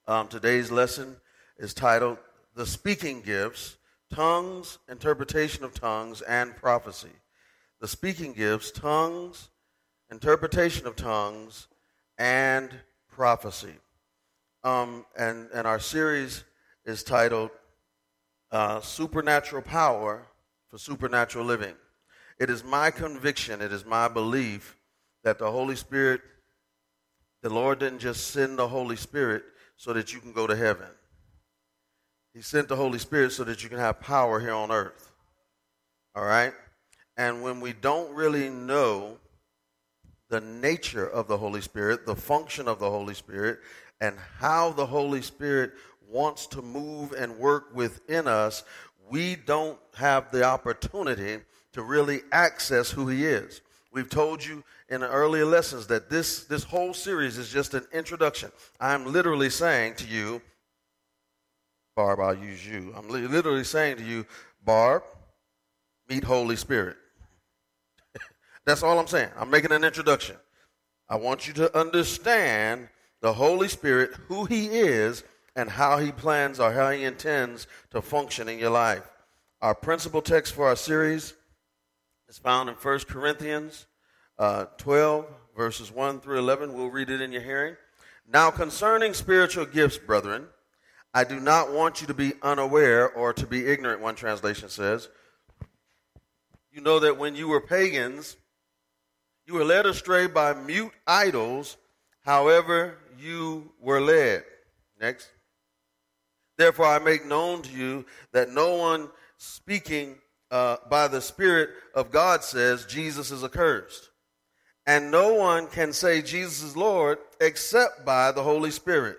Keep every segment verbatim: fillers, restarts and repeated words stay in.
Um, today's lesson is titled The Speaking Gifts, Tongues, Interpretation of Tongues, and Prophecy. The Speaking Gifts, Tongues, Interpretation of Tongues, and Prophecy. Um, and, and our series is titled uh, Supernatural Power for Supernatural Living. It is my conviction, it is my belief that the Holy Spirit, the Lord didn't just send the Holy Spirit so that you can go to heaven. He sent the Holy Spirit so that you can have power here on earth. All right? And when we don't really know the nature of the Holy Spirit, the function of the Holy Spirit, and how the Holy Spirit wants to move and work within us, we don't have the opportunity to really access who he is. We've told you in the earlier lessons that this, this whole series is just an introduction. I'm literally saying to you, Barb, I'll use you. I'm li- literally saying to you, Barb, meet Holy Spirit. That's all I'm saying. I'm making an introduction. I want you to understand the Holy Spirit, who he is, and how he plans or how he intends to function in your life. Our principal text for our series is found in First Corinthians uh, twelve, verses one through eleven. We'll read it in your hearing. Now concerning spiritual gifts, brethren, I do not want you to be unaware or to be ignorant, one translation says. You know that when you were pagans, you were led astray by mute idols, however you were led. Next. Therefore I make known to you that no one speaking uh, by the Spirit of God says Jesus is accursed. And no one can say Jesus is Lord except by the Holy Spirit.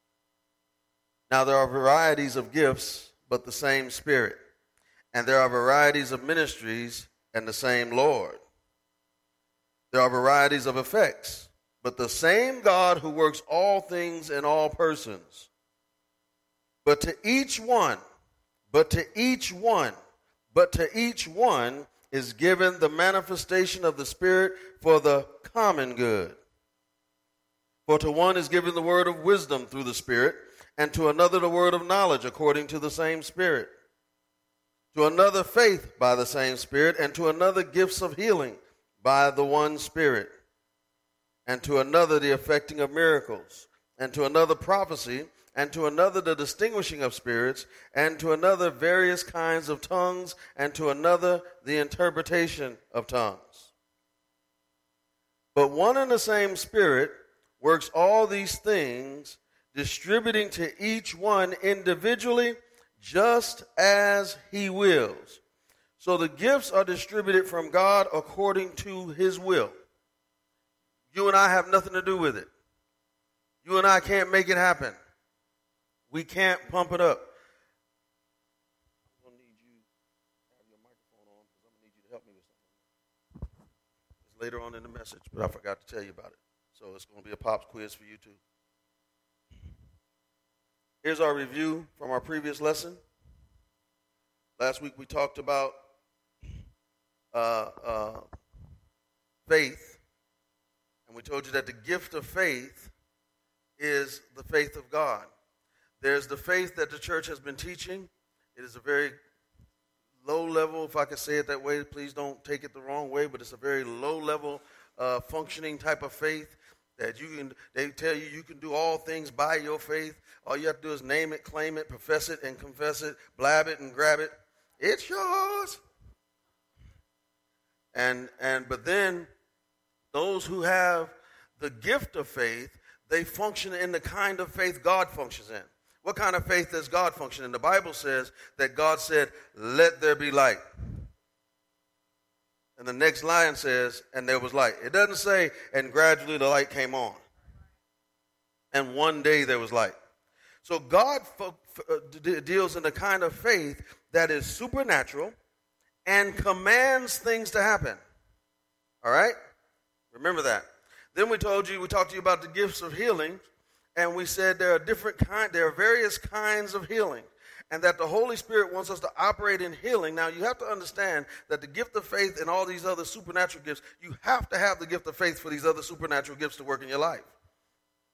Now there are varieties of gifts, but the same Spirit. And there are varieties of ministries, and the same Lord. There are varieties of effects, but the same God who works all things in all persons. But to each one, but to each one, but to each one is given the manifestation of the Spirit for the common good. For to one is given the word of wisdom through the Spirit, and to another the word of knowledge according to the same Spirit. To another faith by the same Spirit, and to another gifts of healing by the one Spirit. And to another the effecting of miracles, and to another prophecy, and to another the distinguishing of spirits, and to another various kinds of tongues, and to another the interpretation of tongues. But one and the same Spirit works all these things, distributing to each one individually just as he wills. So the gifts are distributed from God according to his will. You and I have nothing to do with it. You and I can't make it happen. We can't pump it up. I'm going to need you to have your microphone on because I'm going to need you to help me with something. It's later on in the message, but I forgot to tell you about it. So it's going to be a pops quiz for you too. Here's our review from our previous lesson. Last week we talked about uh, uh, faith, and we told you that the gift of faith is the faith of God. There's the faith that the church has been teaching. It is a very low level, if I could say it that way, please don't take it the wrong way, but it's a very low level uh, functioning type of faith that you can, they tell you you can do all things by your faith. All you have to do is name it, claim it, profess it, and confess it, blab it and grab it. It's yours. And and but then those who have the gift of faith, they function in the kind of faith God functions in. What kind of faith does God function in? The Bible says that God said, let there be light. And the next line says, and there was light. It doesn't say, and gradually the light came on. And one day there was light. So God fo- f- d- deals in the kind of faith that is supernatural and commands things to happen. All right? Remember that. Then we told you, we talked to you about the gifts of healing. And we said there are different kind, there are various kinds of healing, and that the Holy Spirit wants us to operate in healing. Now, you have to understand that the gift of faith and all these other supernatural gifts, you have to have the gift of faith for these other supernatural gifts to work in your life.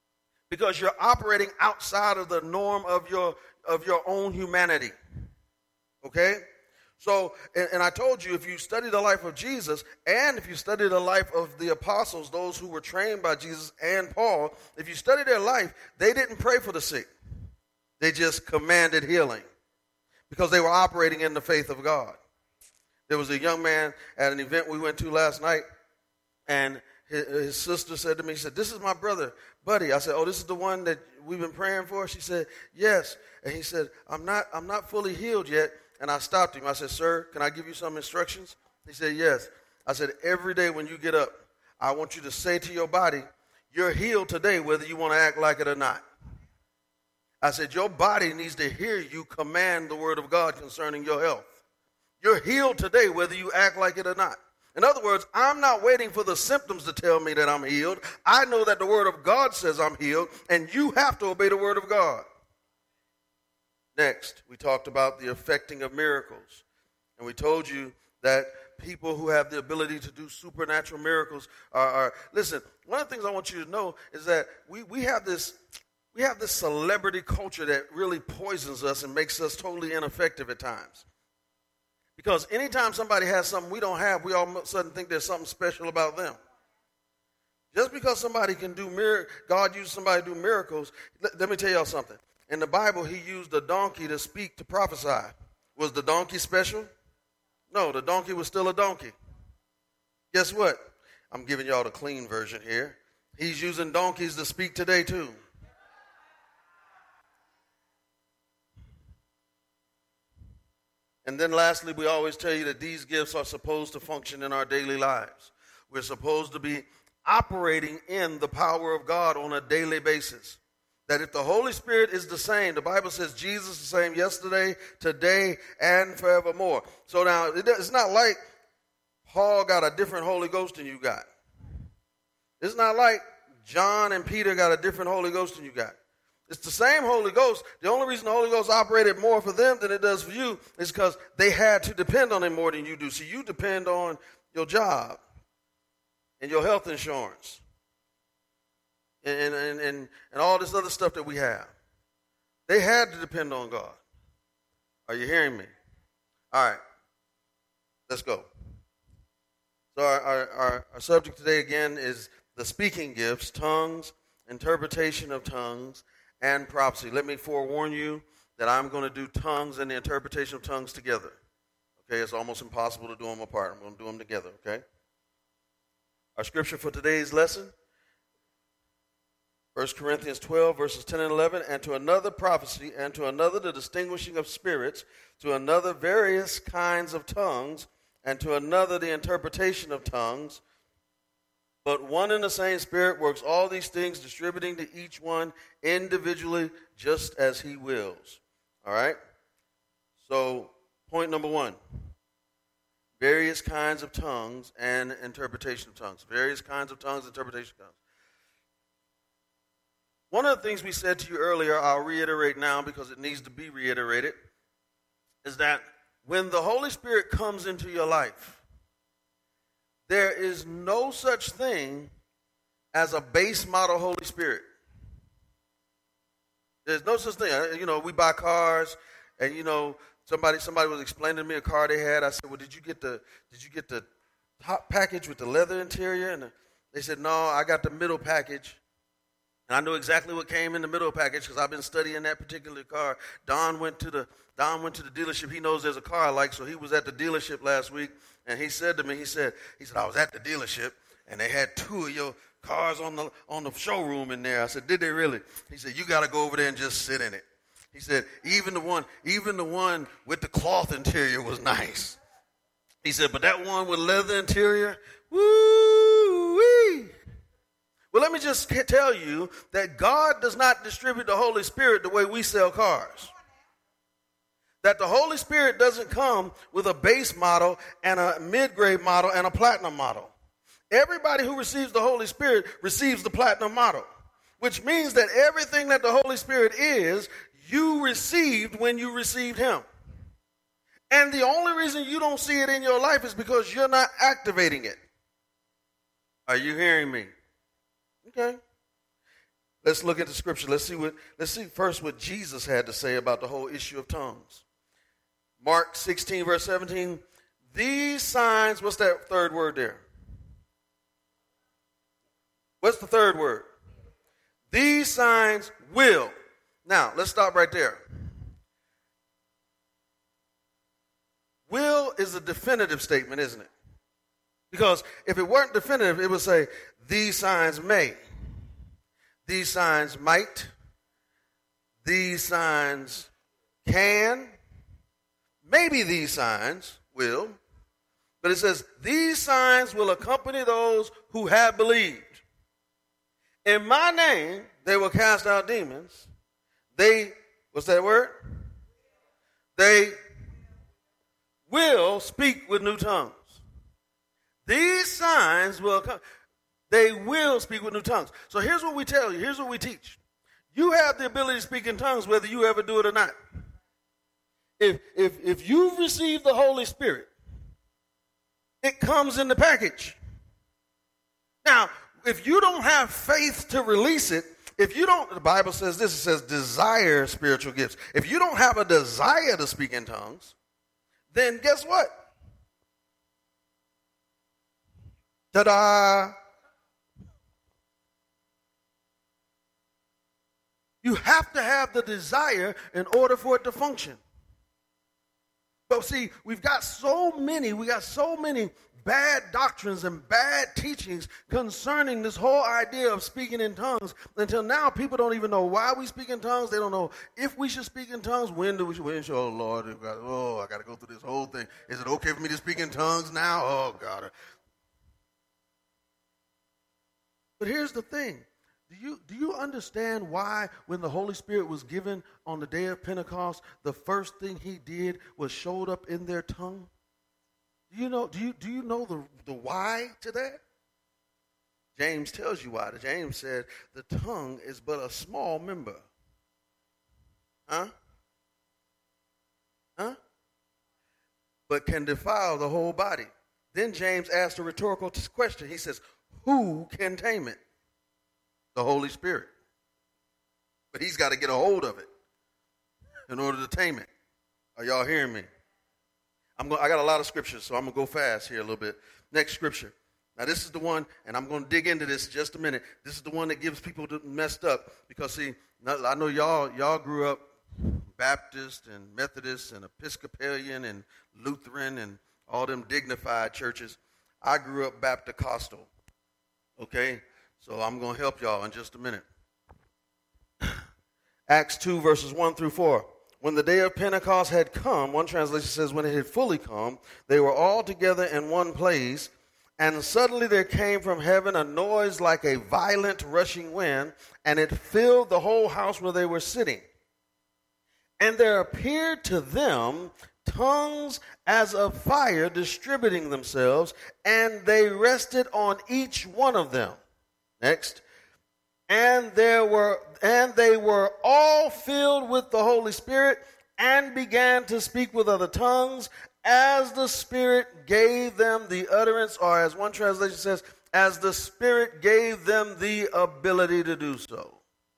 because you're operating outside of the norm of your of your own humanity. Okay? So, and, and I told you, if you study the life of Jesus, and if you study the life of the apostles, those who were trained by Jesus and Paul, if you study their life, they didn't pray for the sick. They just commanded healing because they were operating in the faith of God. There was a young man at an event we went to last night, and his, his sister said to me, she said, "This is my brother, Buddy." I said, "Oh, this is the one that we've been praying for?" She said, "Yes." And he said, I'm not, I'm not fully healed yet. And I stopped him. I said, "Sir, can I give you some instructions?" He said, "Yes." I said, "Every day when you get up, I want you to say to your body, you're healed today, whether you want to act like it or not." I said, your body needs to hear you command the word of God concerning your health. You're healed today, whether you act like it or not. In other words, I'm not waiting for the symptoms to tell me that I'm healed. I know that the word of God says I'm healed, and you have to obey the word of God. Next, we talked about the effecting of miracles. And we told you that people who have the ability to do supernatural miracles are, are listen, one of the things I want you to know is that we, we have this we have this celebrity culture that really poisons us and makes us totally ineffective at times. Because anytime somebody has something we don't have, we all of a sudden think there's something special about them. Just because somebody can do miracles, God uses somebody to do miracles, let, let me tell y'all something. In the Bible, he used a donkey to speak, to prophesy. Was the donkey special? No, the donkey was still a donkey. Guess what? I'm giving y'all the clean version here. He's using donkeys to speak today too. And then lastly, we always tell you that these gifts are supposed to function in our daily lives. We're supposed to be operating in the power of God on a daily basis. That if the Holy Spirit is the same, the Bible says Jesus is the same yesterday, today, and forevermore. So now, it's not like Paul got a different Holy Ghost than you got. It's not like John and Peter got a different Holy Ghost than you got. It's the same Holy Ghost. The only reason the Holy Ghost operated more for them than it does for you is because they had to depend on him more than you do. See, you depend on your job and your health insurance. And, and, and, and all this other stuff that we have. They had to depend on God. Are you hearing me? All right. Let's go. So our, our, our, our subject today again is the speaking gifts, tongues, interpretation of tongues, and prophecy. Let me forewarn you that I'm going to do tongues and the interpretation of tongues together. Okay, it's almost impossible to do them apart. I'm going to do them together, okay? Our scripture for today's lesson, First Corinthians twelve, verses ten and eleven, and to another prophecy, and to another the distinguishing of spirits, to another various kinds of tongues, and to another the interpretation of tongues. But one and the same Spirit works all these things, distributing to each one individually just as he wills. All right? So, point number one, various kinds of tongues and interpretation of tongues. Various kinds of tongues, interpretation of tongues. One of the things we said to you earlier, I'll reiterate now because it needs to be reiterated, is that when the Holy Spirit comes into your life, there is no such thing as a base model Holy Spirit. There's no such thing. You know, we buy cars, and you know, somebody somebody was explaining to me a car they had. I said, "Well, did you get the did you get the top package with the leather interior?" And they said, "No, I got the middle package." And I knew exactly what came in the middle package because I've been studying that particular car. Don went to the Don went to the dealership. He knows there's a car I like, so he was at the dealership last week, and he said to me, he said, he said, "I was at the dealership, and they had two of your cars on the on the showroom in there." I said, "Did they really?" He said, "You got to go over there and just sit in it." He said, "Even the one, even the one with the cloth interior was nice." He said, "But that one with leather interior, woo-wee." Well, let me just tell you that God does not distribute the Holy Spirit the way we sell cars. That the Holy Spirit doesn't come with a base model and a mid-grade model and a platinum model. Everybody who receives the Holy Spirit receives the platinum model, which means that everything that the Holy Spirit is, you received when you received him. And the only reason you don't see it in your life is because you're not activating it. Are you hearing me? Okay. Let's look at the scripture. Let's see what let's see first what Jesus had to say about the whole issue of tongues. Mark sixteen, verse seventeen. These signs, what's that third word there? What's the third word? These signs will. Now, let's stop right there. Will is a definitive statement, isn't it? Because if it weren't definitive, it would say, these signs may. These signs might. These signs can. Maybe these signs will. But it says, these signs will accompany those who have believed. In my name, they will cast out demons. They, what's that word? They will speak with new tongues. These signs will come. They will speak with new tongues. So here's what we tell you. Here's what we teach. You have the ability to speak in tongues whether you ever do it or not. If, if, if you've received the Holy Spirit, it comes in the package. Now, if you don't have faith to release it, if you don't, the Bible says this, it says desire spiritual gifts. If you don't have a desire to speak in tongues, then guess what? Ta-da! You have to have the desire in order for it to function. But see, we've got so many, we got so many bad doctrines and bad teachings concerning this whole idea of speaking in tongues. Until now, people don't even know why we speak in tongues. They don't know if we should speak in tongues. When do we? When should? Oh Lord, oh, I got to go through this whole thing. Is it okay for me to speak in tongues now? Oh God. But here's the thing. Do you, do you understand why when the Holy Spirit was given on the day of Pentecost, the first thing he did was showed up in their tongue? Do you know, do you, do you know the, the why to that? James tells you why. James said the tongue is but a small member. Huh? Huh? But can defile the whole body. Then James asked a rhetorical question. He says, who can tame it? The Holy Spirit. But he's got to get a hold of it in order to tame it. Are y'all hearing me? I'm going, I got a lot of scriptures, so I'm going to go fast here a little bit. Next scripture. Now, this is the one, and I'm going to dig into this in just a minute. This is the one that gives people messed up. Because, see, I know y'all y'all grew up Baptist and Methodist and Episcopalian and Lutheran and all them dignified churches. I grew up Baptist Costal. Okay? So I'm going to help y'all in just a minute. Acts two, verses one through four. When the day of Pentecost had come, one translation says when it had fully come, they were all together in one place, and suddenly there came from heaven a noise like a violent rushing wind, and it filled the whole house where they were sitting. And there appeared to them tongues as of fire distributing themselves, and they rested on each one of them. Next. And there were and they were all filled with the Holy Spirit and began to speak with other tongues as the Spirit gave them the utterance, or as one translation says, as the Spirit gave them the ability to do so.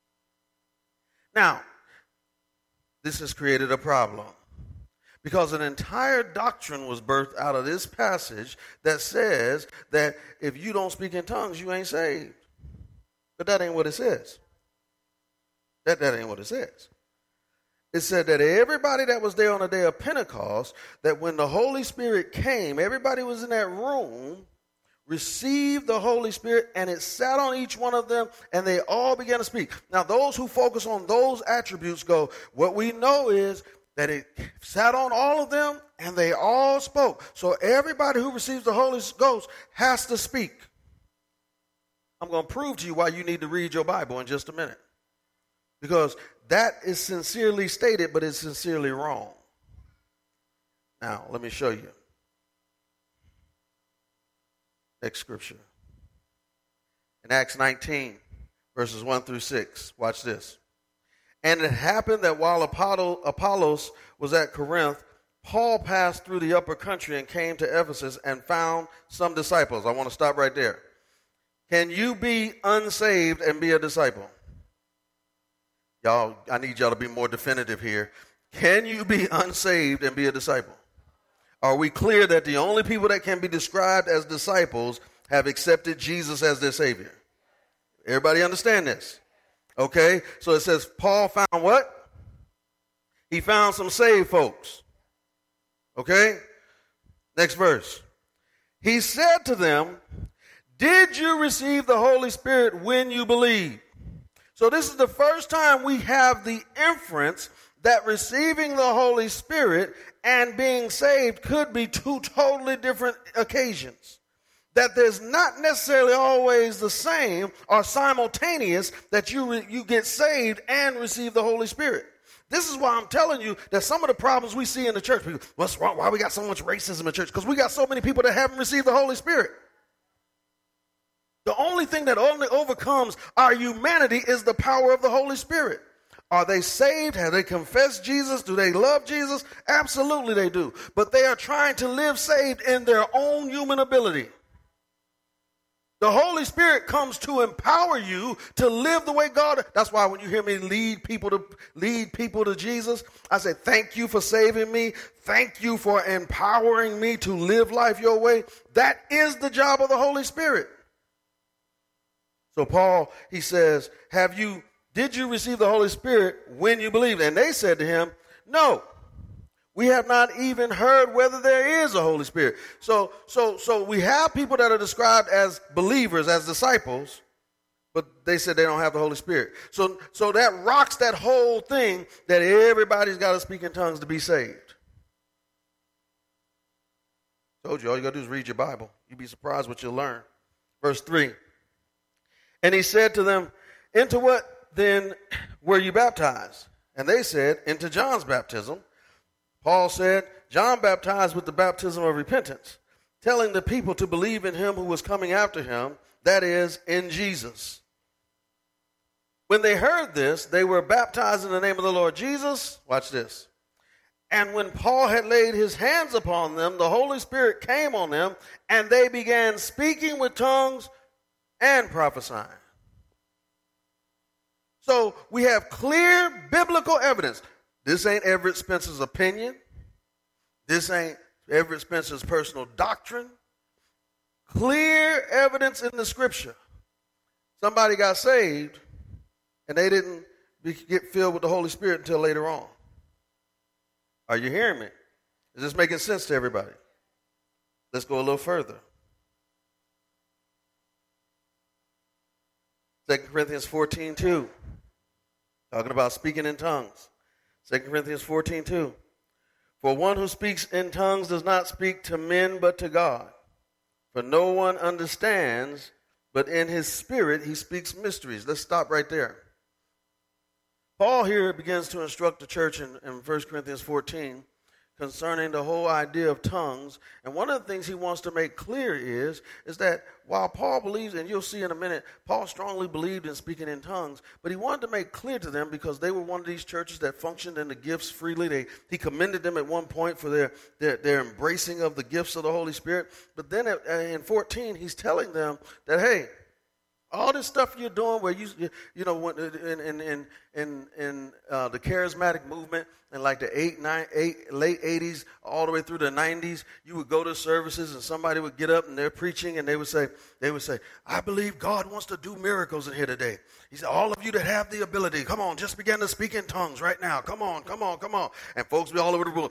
Now, this has created a problem because an entire doctrine was birthed out of this passage that says that if you don't speak in tongues, you ain't saved. But that ain't what it says. That, that ain't what it says. It said that everybody that was there on the day of Pentecost, that when the Holy Spirit came, everybody was in that room, received the Holy Spirit, and it sat on each one of them, and they all began to speak. Now, those who focus on those attributes go, what we know is that it sat on all of them, and they all spoke. So everybody who receives the Holy Ghost has to speak. I'm going to prove to you why you need to read your Bible in just a minute. Because that is sincerely stated, but it's sincerely wrong. Now, let me show you. Next scripture. In Acts nineteen, verses one through six. Watch this. And it happened that while Apollos was at Corinth, Paul passed through the upper country and came to Ephesus and found some disciples. I want to stop right there. Can you be unsaved and be a disciple? Y'all, I need y'all to be more definitive here. Can you be unsaved and be a disciple? Are we clear that the only people that can be described as disciples have accepted Jesus as their Savior? Everybody understand this? Okay, so it says Paul found what? He found some saved folks. Okay, next verse. He said to them, did you receive the Holy Spirit when you believed? So this is the first time we have the inference that receiving the Holy Spirit and being saved could be two totally different occasions. That there's not necessarily always the same or simultaneous that you re- you get saved and receive the Holy Spirit. This is why I'm telling you that some of the problems we see in the church, people, what's wrong? Why we got so much racism in church? Because we got so many people that haven't received the Holy Spirit. The only thing that only overcomes our humanity is the power of the Holy Spirit. Are they saved? Have they confessed Jesus? Do they love Jesus? Absolutely they do. But they are trying to live saved in their own human ability. The Holy Spirit comes to empower you to live the way God. That's why when you hear me lead people to lead people to Jesus, I say, thank you for saving me. Thank you for empowering me to live life your way. That is the job of the Holy Spirit. So Paul, he says, have you, did you receive the Holy Spirit when you believed? And they said to him, no, we have not even heard whether there is a Holy Spirit. So, so, so we have people that are described as believers, as disciples, but they said they don't have the Holy Spirit. So, so that rocks that whole thing that everybody's got to speak in tongues to be saved. Told you, all you got to do is read your Bible. You'd be surprised what you'll learn. Verse three. And he said to them, into what then were you baptized? And they said, into John's baptism. Paul said, John baptized with the baptism of repentance, telling the people to believe in him who was coming after him, that is, in Jesus. When they heard this, they were baptized in the name of the Lord Jesus. Watch this. And when Paul had laid his hands upon them, the Holy Spirit came on them, and they began speaking with tongues and prophesying. So we have clear biblical evidence. This ain't Everett Spencer's opinion. This ain't Everett Spencer's personal doctrine. Clear evidence in the scripture. Somebody got saved and they didn't be, get filled with the Holy Spirit until later on. Are you hearing me? Is this making sense to everybody? Let's go a little further. Second Corinthians fourteen two. Talking about speaking in tongues. Second Corinthians fourteen two. For one who speaks in tongues does not speak to men but to God. For no one understands, but in his spirit he speaks mysteries. Let's stop right there. Paul here begins to instruct the church in, in First Corinthians fourteen concerning the whole idea of tongues. And one of the things he wants to make clear is, is that while Paul believes, and you'll see in a minute, Paul strongly believed in speaking in tongues, but he wanted to make clear to them because they were one of these churches that functioned in the gifts freely. They, he commended them at one point for their, their, their embracing of the gifts of the Holy Spirit. But then at, in fourteen, he's telling them that, hey, all this stuff you're doing where you, you, you know, when, in, in, in, in, in uh, the charismatic movement in like the eight, nine, eight, late eighties all the way through the nineties, you would go to services and somebody would get up and they're preaching and they would say, they would say, I believe God wants to do miracles in here today. He said, all of you that have the ability, come on, just begin to speak in tongues right now. Come on, come on, come on. And folks be all over the room.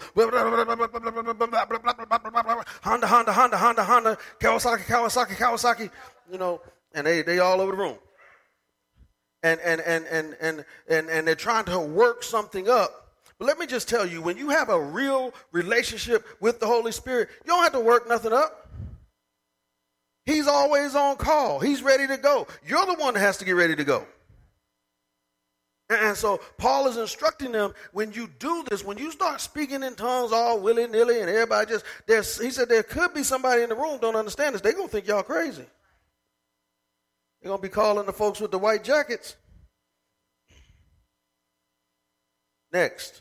Honda, Honda, Honda, Honda, Honda, Kawasaki, Kawasaki, Kawasaki, you know, and they, they all over the room. And, and, and, and, and, and, and they're trying to work something up. But let me just tell you, when you have a real relationship with the Holy Spirit, you don't have to work nothing up. He's always on call. He's ready to go. You're the one that has to get ready to go. And so Paul is instructing them, when you do this, when you start speaking in tongues all willy-nilly and everybody just, there's, he said there could be somebody in the room don't understand this. They're going to think y'all crazy. They're going to be calling the folks with the white jackets. Next,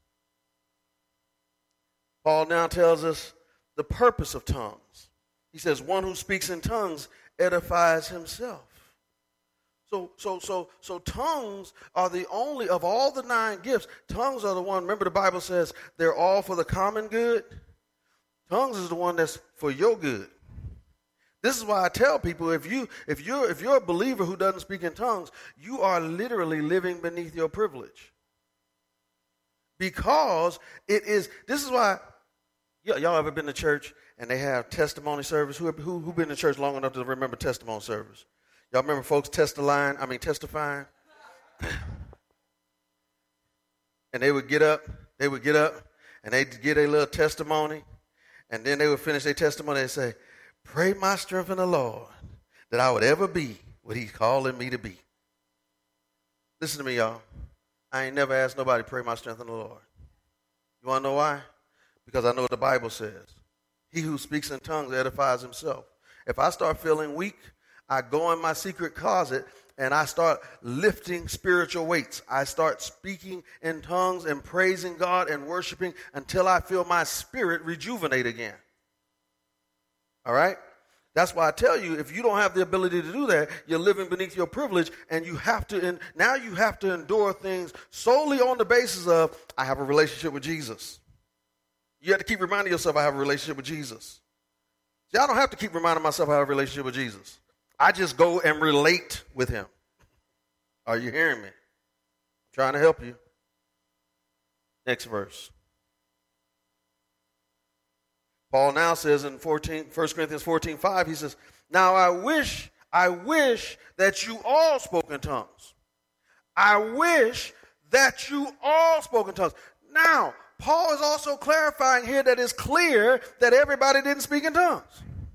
Paul now tells us the purpose of tongues. He says, one who speaks in tongues edifies himself. So, so, so, so tongues are the only, of all the nine gifts, tongues are the one, remember the Bible says they're all for the common good? Tongues is the one that's for your good. This is why I tell people, if you if you're if you're a believer who doesn't speak in tongues, you are literally living beneath your privilege. Because it is, this is why, y- y'all ever been to church and they have testimony service? Who who who been to church long enough to remember testimony service? Y'all remember folks testifying, I mean testifying? And they would get up, they would get up, and they'd get a little testimony, and then they would finish their testimony and say, pray my strength in the Lord that I would ever be what he's calling me to be. Listen to me, y'all. I ain't never asked nobody to pray my strength in the Lord. You want to know why? Because I know what the Bible says. He who speaks in tongues edifies himself. If I start feeling weak, I go in my secret closet and I start lifting spiritual weights. I start speaking in tongues and praising God and worshiping until I feel my spirit rejuvenate again. All right? That's why I tell you, if you don't have the ability to do that, you're living beneath your privilege, and you have to, and now you have to endure things solely on the basis of, I have a relationship with Jesus. You have to keep reminding yourself, I have a relationship with Jesus. See, I don't have to keep reminding myself I have a relationship with Jesus. I just go and relate with him. Are you hearing me? I'm trying to help you. Next verse. Paul now says in fourteen, First Corinthians fourteen five, he says, now I wish, I wish that you all spoke in tongues. I wish that you all spoke in tongues. Now, Paul is also clarifying here that it's clear that everybody didn't speak in tongues.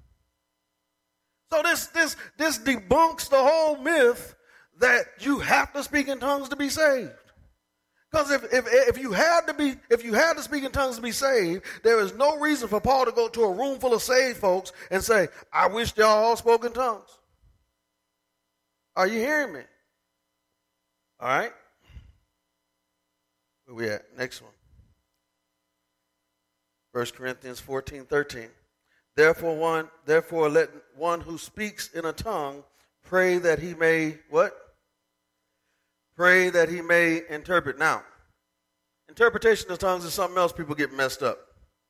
So this, this, this debunks the whole myth that you have to speak in tongues to be saved. Because if, if if you had to be if you had to speak in tongues to be saved, there is no reason for Paul to go to a room full of saved folks and say, I wish y'all all spoke in tongues. Are you hearing me? All right. Where we at? Next one. First Corinthians fourteen thirteen. Therefore one therefore let one who speaks in a tongue pray that he may what? Pray that he may interpret. Now, interpretation of tongues is something else people get messed up.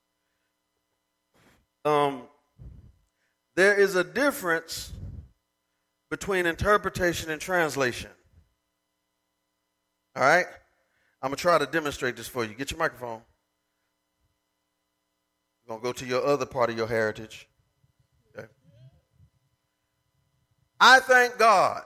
Um, there is a difference between interpretation and translation. All right? I'm going to try to demonstrate this for you. Get your microphone. We're going to go to your other part of your heritage. Okay. I thank God.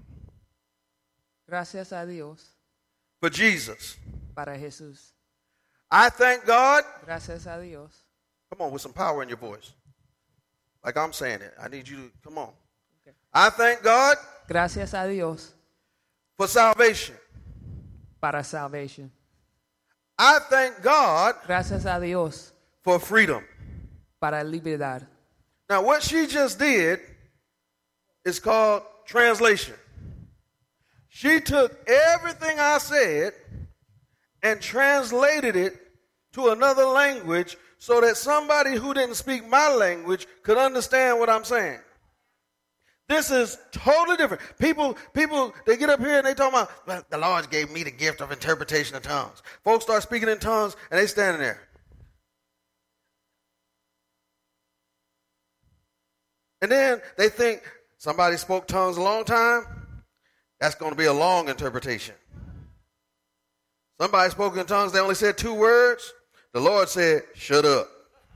Gracias a Dios. For Jesus. Para Jesús. I thank God. Gracias a Dios. Come on, with some power in your voice. Like I'm saying it. I need you to, come on. Okay. I thank God. Gracias a Dios. For salvation. Para salvation. I thank God. Gracias a Dios. For freedom. Para libertad. Now what she just did is called translation. She took everything I said and translated it to another language so that somebody who didn't speak my language could understand what I'm saying. This is totally different. People, people, they get up here and they talk about, well, the Lord gave me the gift of interpretation of tongues. Folks start speaking in tongues and they standing there. And then they think somebody spoke tongues a long time. That's going to be a long interpretation. Somebody spoke in tongues, they only said two words. The Lord said, shut up.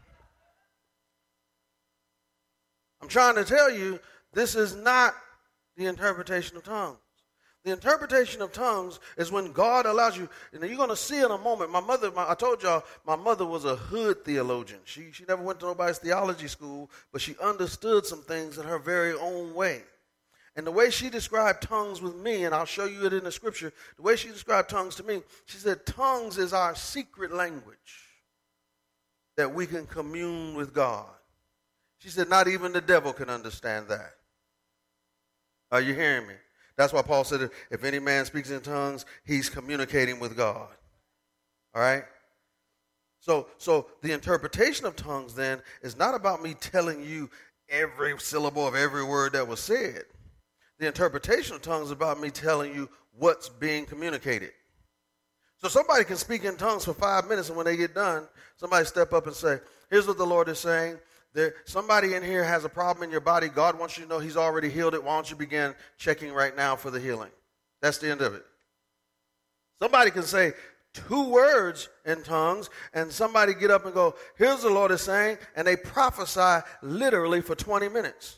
I'm trying to tell you, this is not the interpretation of tongues. The interpretation of tongues is when God allows you, and you're going to see in a moment. My mother, my, I told y'all, my mother was a hood theologian. She, she never went to nobody's theology school, but she understood some things in her very own way. And the way she described tongues with me, and I'll show you it in the scripture, the way she described tongues to me, she said tongues is our secret language that we can commune with God. She said not even the devil can understand that. Are you hearing me? That's why Paul said if any man speaks in tongues, he's communicating with God. All right? So, so the interpretation of tongues then is not about me telling you every syllable of every word that was said. The interpretation of tongues is about me telling you what's being communicated. So somebody can speak in tongues for five minutes, and when they get done, somebody step up and say, here's what the Lord is saying. There, somebody in here has a problem in your body. God wants you to know he's already healed it. Why don't you begin checking right now for the healing? That's the end of it. Somebody can say two words in tongues, and somebody get up and go, here's the Lord is saying, and they prophesy literally for twenty minutes.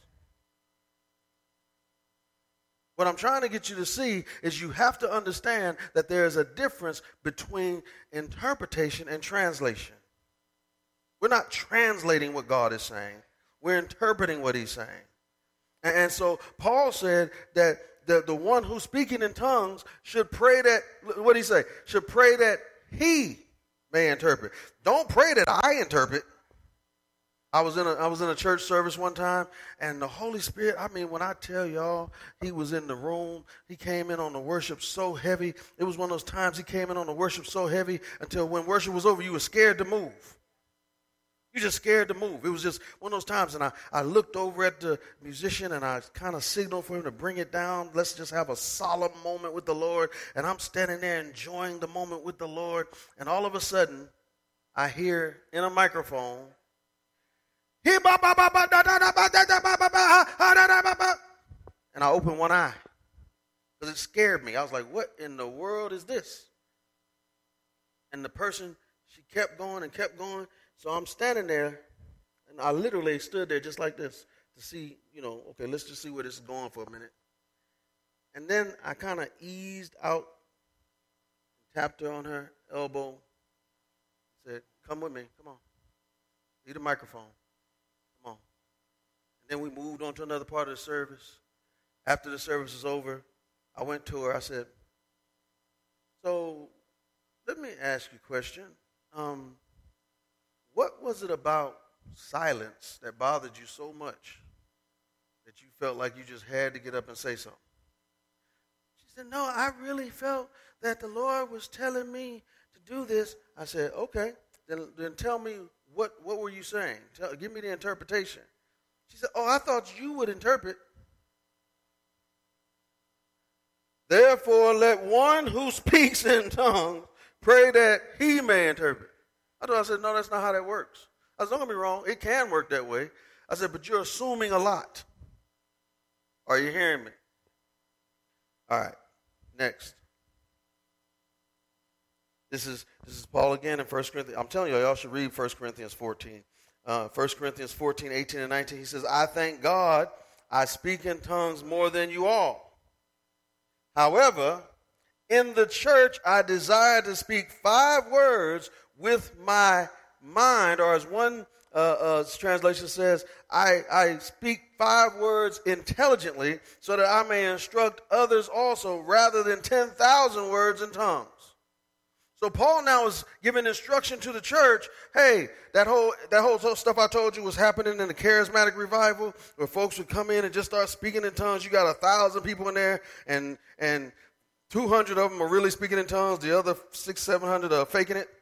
What I'm trying to get you to see is you have to understand that there is a difference between interpretation and translation. We're not translating what God is saying. We're interpreting what he's saying. And, and so Paul said that the, the one who's speaking in tongues should pray that, what did he say? Should pray that he may interpret. Don't pray that I interpret. I was in a I was in a church service one time, and the Holy Spirit, I mean, when I tell y'all, he was in the room. He came in on the worship so heavy. It was one of those times he came in on the worship so heavy until when worship was over, you were scared to move. You just scared to move. It was just one of those times, and I, I looked over at the musician, and I kind of signaled for him to bring it down. Let's just have a solemn moment with the Lord. And I'm standing there enjoying the moment with the Lord, and all of a sudden, I hear in a microphone, and I opened one eye because it scared me. I was like, what in the world is this? And the person, she kept going and kept going. So I'm standing there, and I literally stood there just like this to see, you know, okay, let's just see where this is going for a minute. And then I kind of eased out, tapped her on her elbow, said, come with me, come on. Need a microphone. And then we moved on to another part of the service. After the service was over, I went to her. I said, so let me ask you a question. Um, what was it about silence that bothered you so much that you felt like you just had to get up and say something? She said, no, I really felt that the Lord was telling me to do this. I said, okay, then, then tell me, what, what were you saying? Tell, give me the interpretation. She said, oh, I thought you would interpret. Therefore, let one who speaks in tongues pray that he may interpret. I thought I said, no, that's not how that works. I said, don't get me wrong, it can work that way. I said, but you're assuming a lot. Are you hearing me? All right, next. This is this is Paul again in First Corinthians. I'm telling you, y'all should read First Corinthians fourteen. Uh, First Corinthians fourteen, eighteen, and nineteen, he says, I thank God I speak in tongues more than you all. However, in the church I desire to speak five words with my mind, or as one uh, uh, translation says, I, I speak five words intelligently so that I may instruct others also, rather than ten thousand words in tongues. So Paul now is giving instruction to the church. Hey, that whole that whole stuff I told you was happening in the charismatic revival, where folks would come in and just start speaking in tongues. You got a thousand people in there, and and two hundred of them are really speaking in tongues. The other six, seven hundred are faking it.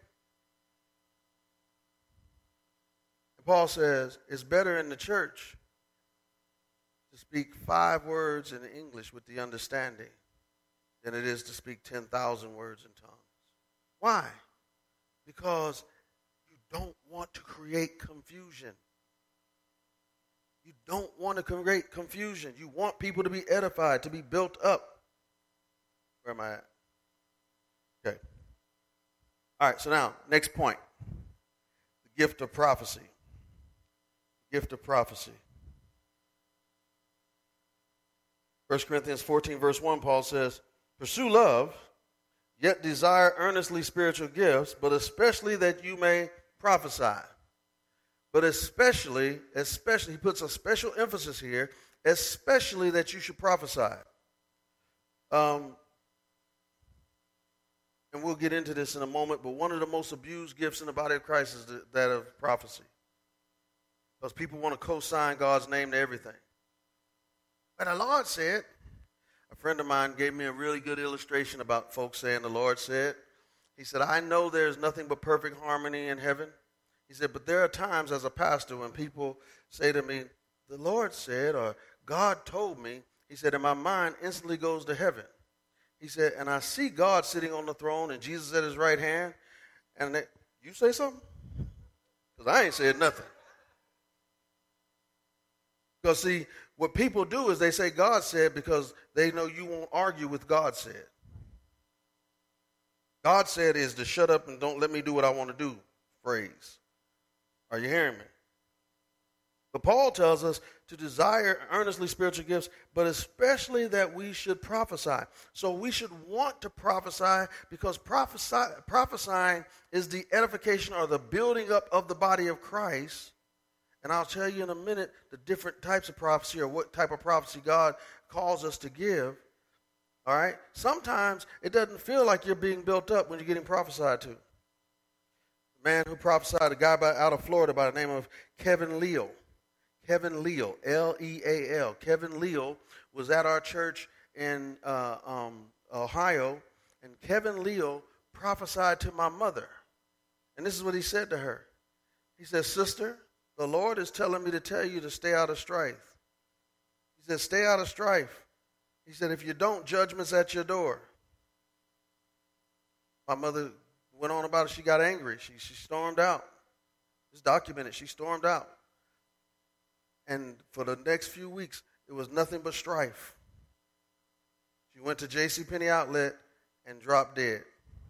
And Paul says it's better in the church to speak five words in English with the understanding than it is to speak ten thousand words in tongues. Why? Because you don't want to create confusion. You don't want to create confusion. You want people to be edified, to be built up. Where am I at? Okay. All right, so now, next point. The gift of prophecy. The gift of prophecy. First Corinthians fourteen, verse one, Paul says, pursue love, yet desire earnestly spiritual gifts, but especially that you may prophesy. But especially, especially, he puts a special emphasis here, especially that you should prophesy. Um, and we'll get into this in a moment, but one of the most abused gifts in the body of Christ is the, that of prophecy. Because people want to co-sign God's name to everything. But the Lord said, a friend of mine gave me a really good illustration about folks saying the Lord said. He said, I know there's nothing but perfect harmony in heaven. He said, but there are times as a pastor when people say to me, the Lord said, or God told me. He said, and my mind instantly goes to heaven. He said, and I see God sitting on the throne and Jesus at his right hand. And they, you say something? Because I ain't said nothing. Because, see, what people do is they say God said because they know you won't argue with God said. God said is to shut up and don't let me do what I want to do phrase. Are you hearing me? But Paul tells us to desire earnestly spiritual gifts, but especially that we should prophesy. So we should want to prophesy because prophesy, prophesying is the edification or the building up of the body of Christ. And I'll tell you in a minute the different types of prophecy or what type of prophecy God calls us to give. All right? Sometimes it doesn't feel like you're being built up when you're getting prophesied to. A man who prophesied, a guy by, out of Florida by the name of Kevin Leal. Kevin Leal, L E A L. Kevin Leal was at our church in uh, um, Ohio, and Kevin Leal prophesied to my mother. And this is what he said to her. He said, sister, the Lord is telling me to tell you to stay out of strife. He said, stay out of strife. He said, if you don't, judgment's at your door. My mother went on about it. She got angry. She, she stormed out. It's documented. She stormed out. And for the next few weeks, it was nothing but strife. She went to JCPenney outlet and dropped dead.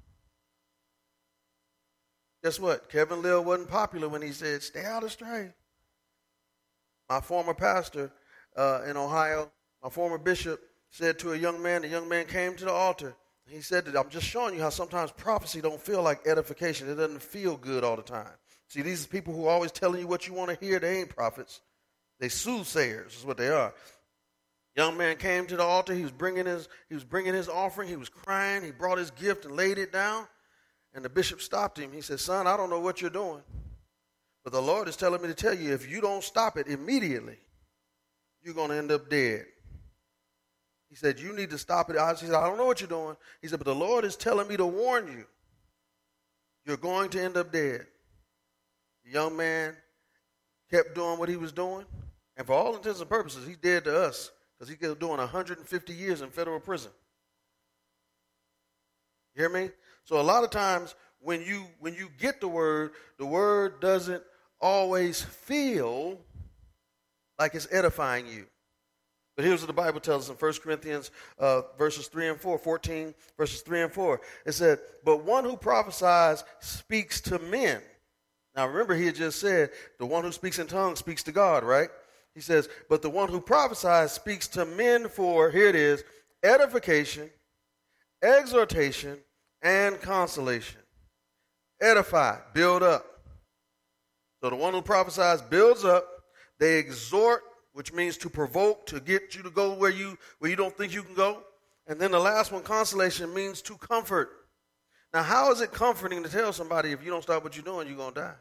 Guess what? Kevin Leal wasn't popular when he said, stay out of strife. My former pastor uh, in Ohio, my former bishop, said to a young man, the young man came to the altar. He said that I'm just showing you how sometimes prophecy don't feel like edification. It doesn't feel good all the time. See, these are people who are always telling you what you want to hear. They ain't prophets. They soothsayers is what they are. Young man came to the altar. He was bringing his he was bringing his offering. He was crying. He brought his gift and laid it down. And the bishop stopped him. He said, son, I don't know what you're doing, but the Lord is telling me to tell you, if you don't stop it immediately, you're going to end up dead. He said, you need to stop it. I said, I don't know what you're doing. He said, but the Lord is telling me to warn you. You're going to end up dead. The young man kept doing what he was doing. And for all intents and purposes, he's dead to us because he's doing one hundred fifty years in federal prison. You hear me? So a lot of times when you when you get the word, the word doesn't always feel like it's edifying you. But here's what the Bible tells us in First Corinthians uh, verses three and four, fourteen verses three and four. It said, but one who prophesies speaks to men. Now remember, he had just said, the one who speaks in tongues speaks to God, right? He says, but the one who prophesies speaks to men for, here it is, edification, exhortation, and consolation. Edify, build up. So the one who prophesies builds up. They exhort, which means to provoke, to get you to go where you where you don't think you can go. And then the last one, consolation, means to comfort. Now, how is it comforting to tell somebody if you don't stop what you're doing, you're going to die?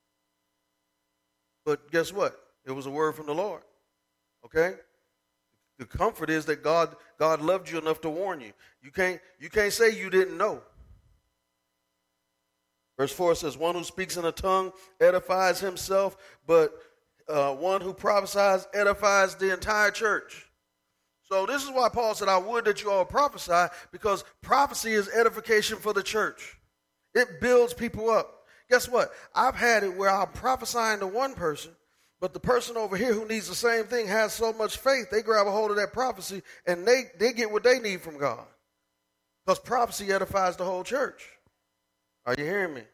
But guess what? It was a word from the Lord. Okay? The comfort is that God God loved you enough to warn you. You can't you can't say you didn't know. Verse four says, one who speaks in a tongue edifies himself, but uh, one who prophesies edifies the entire church. So this is why Paul said, I would that you all prophesy, because prophecy is edification for the church. It builds people up. Guess what? I've had it where I'm prophesying to one person, but the person over here who needs the same thing has so much faith, they grab a hold of that prophecy and they, they get what they need from God. Because prophecy edifies the whole church. Are you hearing me?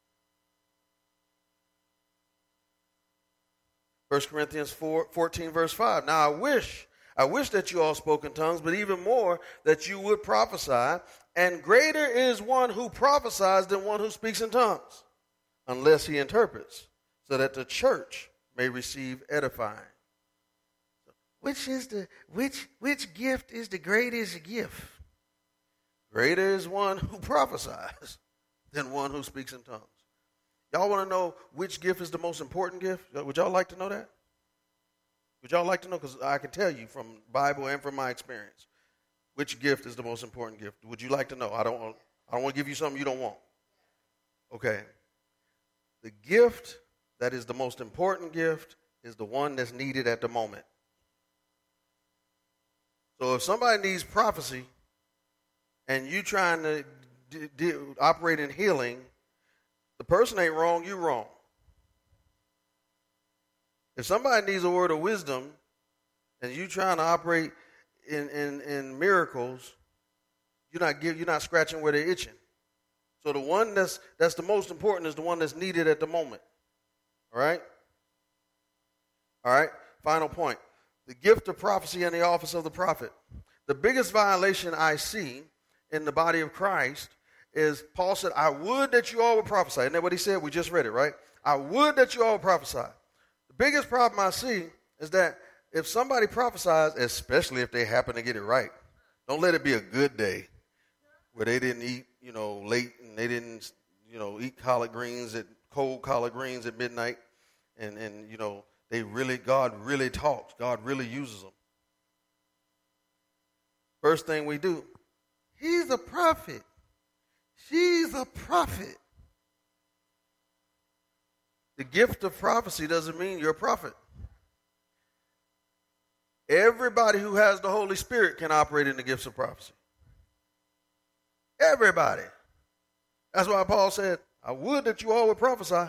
First Corinthians four, fourteen, verse five. Now I wish, I wish that you all spoke in tongues, but even more that you would prophesy. And greater is one who prophesies than one who speaks in tongues, unless he interprets, so that the church may receive edifying. Which is the which which gift is the greatest gift? Greater is one who prophesies than one who speaks in tongues. Y'all want to know which gift is the most important gift? Would y'all like to know that? Would y'all like to know? Because I can tell you from Bible and from my experience, which gift is the most important gift. Would you like to know? I don't want, I don't want to give you something you don't want. Okay. The gift that is the most important gift is the one that's needed at the moment. So if somebody needs prophecy and you trying to d- d- operate in healing, the person ain't wrong, you wrong. If somebody needs a word of wisdom and you trying to operate in, in, in miracles, you're not give, you're not scratching where they're itching. So the one that's that's the most important is the one that's needed at the moment. All right? All right? Final point. The gift of prophecy and the office of the prophet. The biggest violation I see in the body of Christ is Paul said, I would that you all would prophesy. Isn't that what he said? We just read it, right? I would that you all would prophesy. The biggest problem I see is that if somebody prophesies, especially if they happen to get it right, don't let it be a good day where they didn't eat, you know, late and they didn't, you know, eat collard greens at cold collard greens at midnight, and and you know they really God really talks, God really uses them. First thing we do, he's a prophet, she's a prophet. The gift of prophecy doesn't mean you're a prophet. Everybody who has the Holy Spirit can operate in the gifts of prophecy. Everybody. That's why Paul said, I would that you all would prophesy.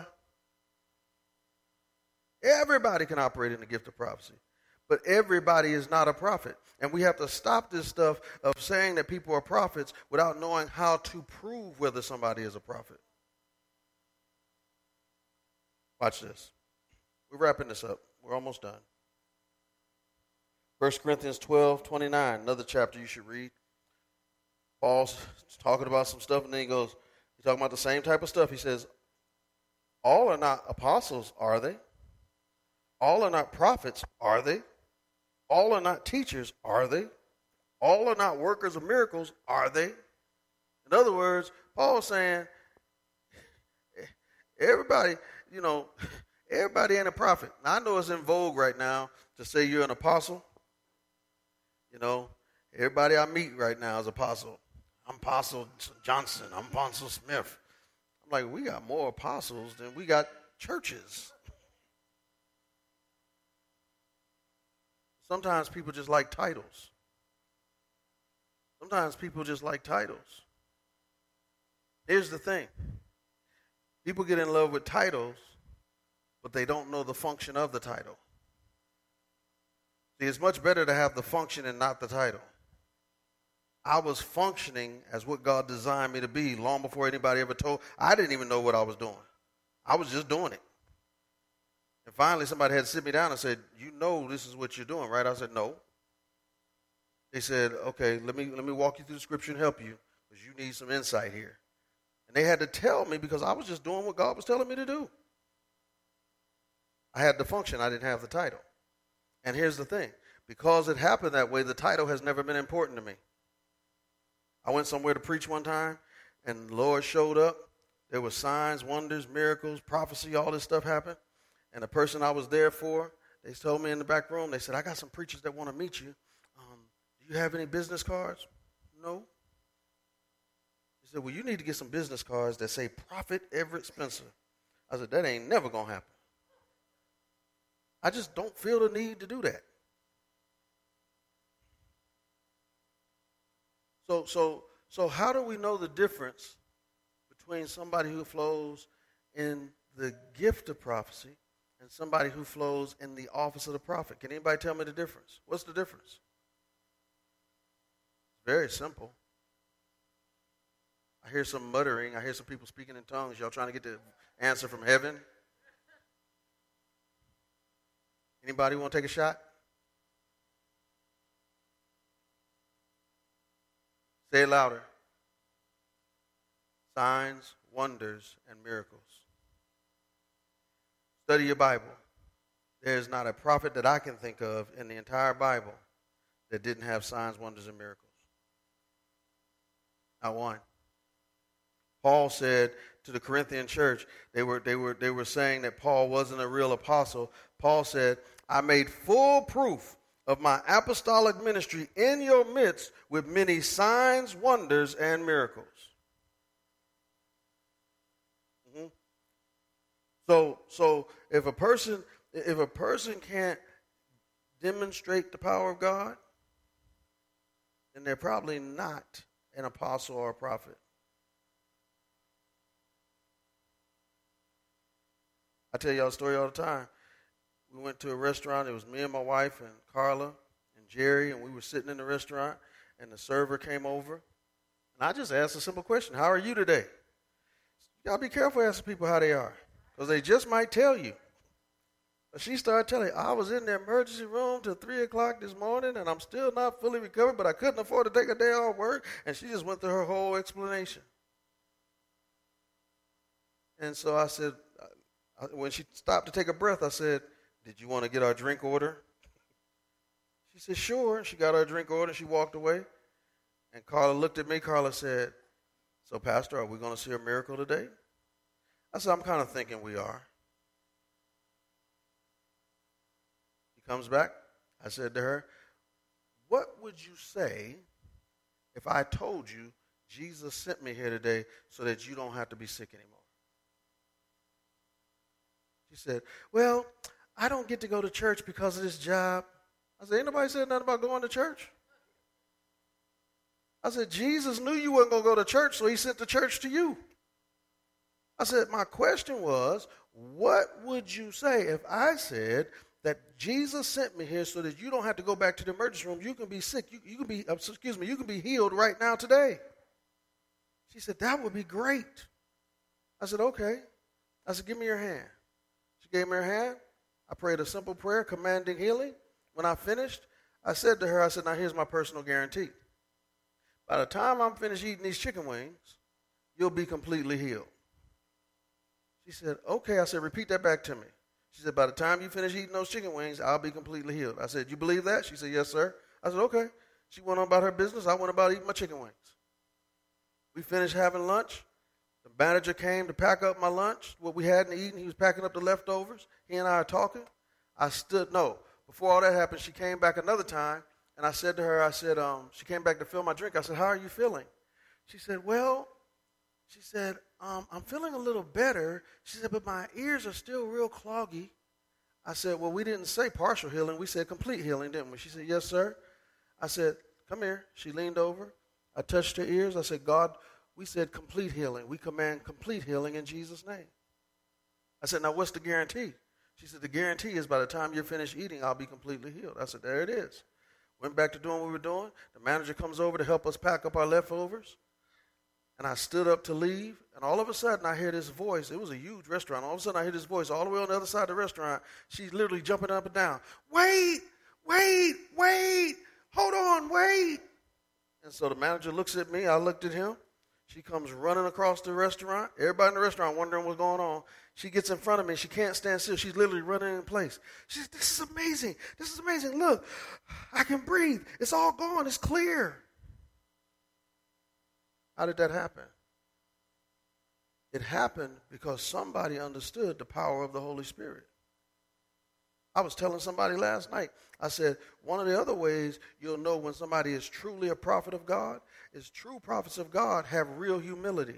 Everybody can operate in the gift of prophecy. But everybody is not a prophet. And we have to stop this stuff of saying that people are prophets without knowing how to prove whether somebody is a prophet. Watch this. We're wrapping this up. We're almost done. First Corinthians twelve twenty-nine, another chapter you should read. Paul's talking about some stuff, and then he goes, he's talking about the same type of stuff. He says, all are not apostles, are they? All are not prophets, are they? All are not teachers, are they? All are not workers of miracles, are they? In other words, Paul's saying, everybody, you know, everybody ain't a prophet. Now, I know it's in vogue right now to say you're an apostle. You know, everybody I meet right now is apostle. I'm Apostle Johnson. I'm Apostle Smith. I'm like, we got more apostles than we got churches. Sometimes people just like titles. Sometimes people just like titles. Here's the thing. People get in love with titles, but they don't know the function of the title. See, it's much better to have the function and not the title. I was functioning as what God designed me to be long before anybody ever told. I didn't even know what I was doing. I was just doing it. And finally, somebody had to sit me down and said, you know this is what you're doing, right? I said, no. They said, okay, let me let me walk you through the scripture and help you, because you need some insight here. And they had to tell me because I was just doing what God was telling me to do. I had the function. I didn't have the title. And here's the thing. Because it happened that way, the title has never been important to me. I went somewhere to preach one time, and the Lord showed up. There were signs, wonders, miracles, prophecy, all this stuff happened. And the person I was there for, they told me in the back room, they said, I got some preachers that want to meet you. Um, do you have any business cards? No. He said, well, you need to get some business cards that say Prophet Everett Spencer. I said, that ain't never going to happen. I just don't feel the need to do that. So, so, so how do we know the difference between somebody who flows in the gift of prophecy and somebody who flows in the office of the prophet? Can anybody tell me the difference? What's the difference? It's very simple. I hear some muttering. I hear some people speaking in tongues. Y'all trying to get the answer from heaven? Anybody want to take a shot? Say it louder. Signs, wonders, and miracles. Study your Bible. There is not a prophet that I can think of in the entire Bible that didn't have signs, wonders, and miracles. Not one. Paul said to the Corinthian church, they were, they were, they were saying that Paul wasn't a real apostle. Paul said, I made full proof of my apostolic ministry in your midst with many signs, wonders, and miracles. Mm-hmm. So, so if a person, if a person can't demonstrate the power of God, then they're probably not an apostle or a prophet. I tell y'all a story all the time. We went to a restaurant. It was me and my wife and Carla and Jerry, and we were sitting in the restaurant, and the server came over. And I just asked a simple question: how are you today? Y'all be careful asking people how they are, because they just might tell you. But she started telling me, I was in the emergency room till three o'clock this morning, and I'm still not fully recovered, but I couldn't afford to take a day off work. And she just went through her whole explanation. And so I said, when she stopped to take a breath, I said, did you want to get our drink order? She said, sure. And she got our drink order, and she walked away. And Carla looked at me. Carla said, so, Pastor, are we going to see a miracle today? I said, I'm kind of thinking we are. She comes back. I said to her, what would you say if I told you Jesus sent me here today so that you don't have to be sick anymore? She said, well, I don't get to go to church because of this job. I said, ain't nobody said nothing about going to church. I said, Jesus knew you weren't going to go to church, so he sent the church to you. I said, my question was, what would you say if I said that Jesus sent me here so that you don't have to go back to the emergency room? You can be sick. You, you can be, excuse me, you can be healed right now today. She said, that would be great. I said, okay. I said, give me your hand. She gave me her hand. I prayed a simple prayer commanding healing. When I finished, I said to her, I said, now here's my personal guarantee. By the time I'm finished eating these chicken wings, you'll be completely healed. She said, okay. I said, repeat that back to me. She said, by the time you finish eating those chicken wings, I'll be completely healed. I said, you believe that? She said, yes, sir. I said, okay. She went on about her business. I went about eating my chicken wings. We finished having lunch. The manager came to pack up my lunch, what we hadn't eaten. He was packing up the leftovers. He and I are talking. I stood, no, before all that happened, she came back another time. And I said to her, I said, um, she came back to fill my drink. I said, how are you feeling? She said, well, she said, um, I'm feeling a little better. She said, but my ears are still real cloggy. I said, well, we didn't say partial healing. We said complete healing, didn't we? She said, yes, sir. I said, come here. She leaned over. I touched her ears. I said, God, we said complete healing. We command complete healing in Jesus' name. I said, now what's the guarantee? She said, the guarantee is by the time you're finished eating, I'll be completely healed. I said, there it is. Went back to doing what we were doing. The manager comes over to help us pack up our leftovers. And I stood up to leave. And all of a sudden, I hear this voice. It was a huge restaurant. All of a sudden, I hear this voice all the way on the other side of the restaurant. She's literally jumping up and down. Wait, wait, wait. Hold on, wait. And so the manager looks at me. I looked at him. She comes running across the restaurant. Everybody in the restaurant wondering what's going on. She gets in front of me. She can't stand still. She's literally running in place. She says, this is amazing. This is amazing. Look, I can breathe. It's all gone. It's clear. How did that happen? It happened because somebody understood the power of the Holy Spirit. I was telling somebody last night, I said, one of the other ways you'll know when somebody is truly a prophet of God is true prophets of God have real humility.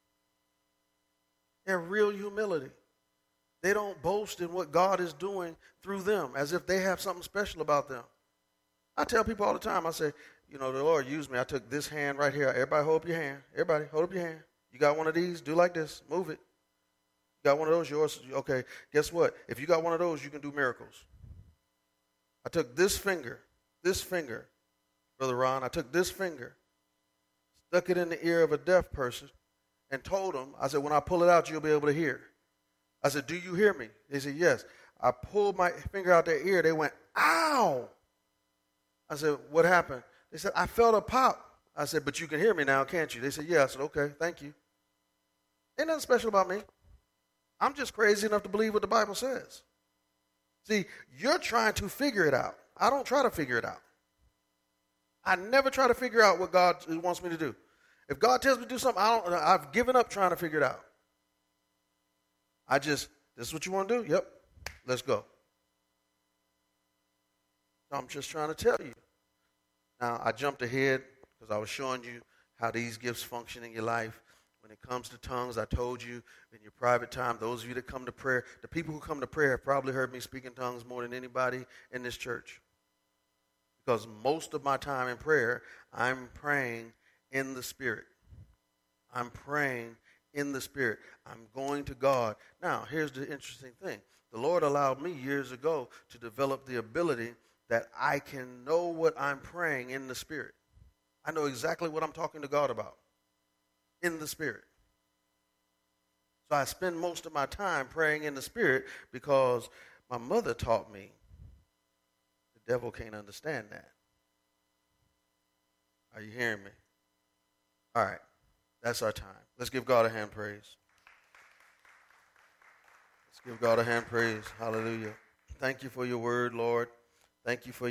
They have real humility. They don't boast in what God is doing through them as if they have something special about them. I tell people all the time, I say, you know, the Lord used me. I took this hand right here. Everybody hold up your hand. Everybody hold up your hand. You got one of these? Do like this. Move it. You got one of those? Yours? Okay. Guess what? If you got one of those, you can do miracles. I took this finger, this finger, Brother Ron, I took this finger, stuck it in the ear of a deaf person, and told them, I said, when I pull it out, you'll be able to hear. I said, do you hear me? They said, yes. I pulled my finger out their ear. They went, ow. I said, what happened? They said, I felt a pop. I said, but you can hear me now, can't you? They said, yeah. I said, okay, thank you. Ain't nothing special about me. I'm just crazy enough to believe what the Bible says. See, you're trying to figure it out. I don't try to figure it out. I never try to figure out what God wants me to do. If God tells me to do something, I don't, I've given up trying to figure it out. I just, this is what you want to do? Yep, let's go. I'm just trying to tell you. Now, I jumped ahead because I was showing you how these gifts function in your life. When it comes to tongues, I told you in your private time, those of you that come to prayer, the people who come to prayer have probably heard me speak in tongues more than anybody in this church. Because most of my time in prayer, I'm praying in the Spirit. I'm praying in the Spirit. I'm going to God. Now, here's the interesting thing. The Lord allowed me years ago to develop the ability that I can know what I'm praying in the Spirit. I know exactly what I'm talking to God about in the Spirit. So I spend most of my time praying in the Spirit because my mother taught me the devil can't understand that. Are you hearing me? All right. That's our time. Let's give God a hand praise. Let's give God a hand praise. Hallelujah. Thank you for your word, Lord. Thank you for